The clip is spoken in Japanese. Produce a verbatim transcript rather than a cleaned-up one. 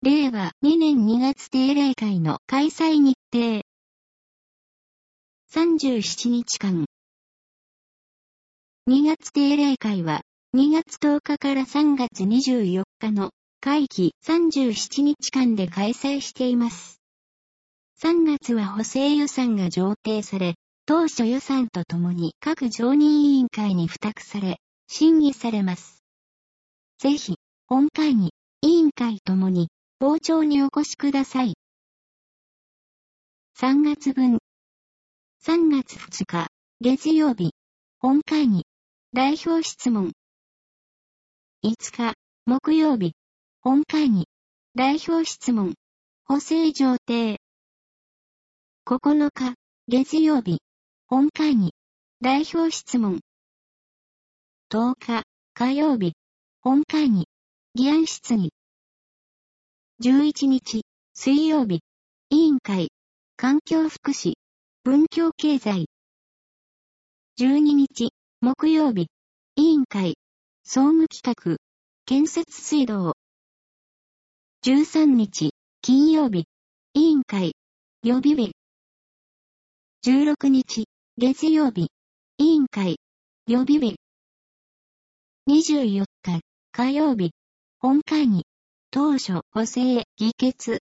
れいわにねんにがつ定例会の開催日程。さんじゅうしちにちかん。にがつ定例会はにがつとおかからさんがつにじゅうよっかの会期さんじゅうしちにちかんで開催しています。さんがつは補正予算が上呈され、当初予算とともに各常任委員会に付託され、審議されます。ぜひ、本会議、委員会ともに、傍聴にお越しください。さんがつぶん。さんがつふつか、月曜日、本会議、代表質問。いつか、木曜日、本会議、代表質問、補正上呈。ここのか、月曜日、本会議、代表質問。とおか、火曜日、本会議、議案質疑。じゅういちにち、水曜日、委員会、環境福祉、文教経済。じゅうににち、木曜日、委員会、総務企画、建設水道。じゅうさんにち、金曜日、委員会、予備日。じゅうろくにち、月曜日、委員会、予備日。にじゅうよっか、火曜日、本会議、当初補正、議決。